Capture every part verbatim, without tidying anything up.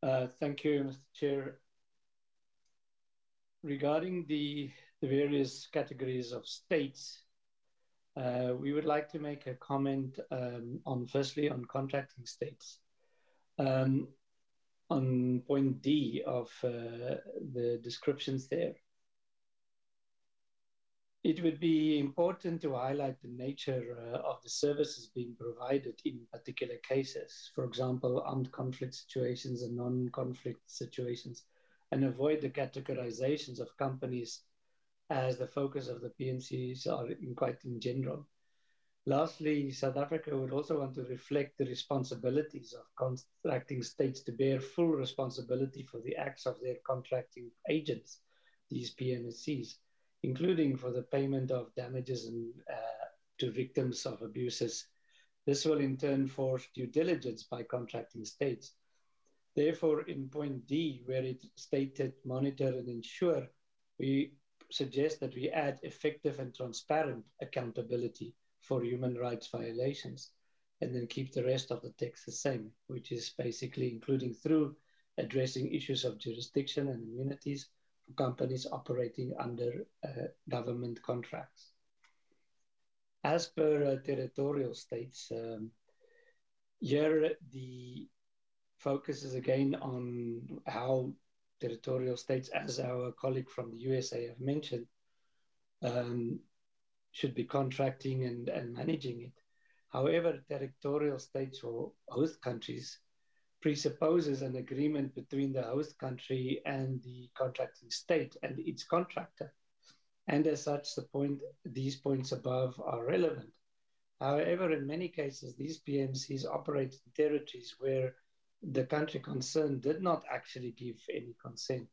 Uh, thank you, Mister Chair. Regarding the, the various categories of states, uh, we would like to make a comment um, on, firstly, on contracting states. Um, on point D of uh, the descriptions there, it would be important to highlight the nature uh, of the services being provided in particular cases, for example, armed conflict situations and non-conflict situations, and avoid the categorizations of companies as the focus of the P M Cs are in quite in general. Lastly, South Africa would also want to reflect the responsibilities of contracting states to bear full responsibility for the acts of their contracting agents, these P M Cs, including for the payment of damages and, uh, to victims of abuses. This will in turn force due diligence by contracting states. Therefore, in point D, where it stated monitor and ensure, we suggest that we add effective and transparent accountability for human rights violations, and then keep the rest of the text the same, which is basically including through addressing issues of jurisdiction and immunities for companies operating under uh, government contracts. As per uh, territorial states, um, here the focus is again on how territorial states, as our colleague from the U S A have mentioned, um, should be contracting and, and managing it. However, territorial states or host countries presupposes an agreement between the host country and the contracting state and its contractor. And as such, the point, these points above are relevant. However, in many cases, these P M Cs operate in territories where the country concerned did not actually give any consent.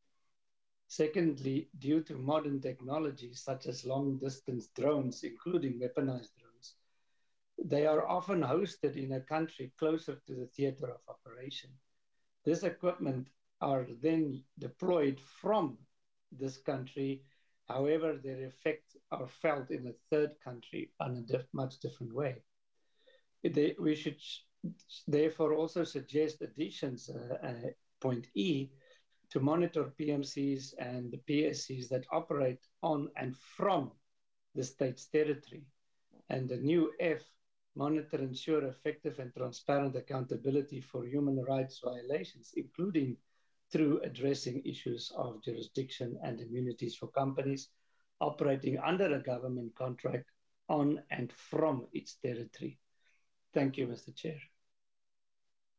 Secondly, due to modern technologies such as long distance drones, including weaponized drones, they are often hosted in a country closer to the theater of operation. This equipment are then deployed from this country. However, their effects are felt in a third country in a diff much different way. They, we should therefore also suggest additions, uh, uh, point E, to monitor P M Cs and the P S Cs that operate on and from the state's territory. And the new F, monitor and ensure effective and transparent accountability for human rights violations, including through addressing issues of jurisdiction and immunities for companies operating under a government contract on and from its territory. Thank you, Mister Chair.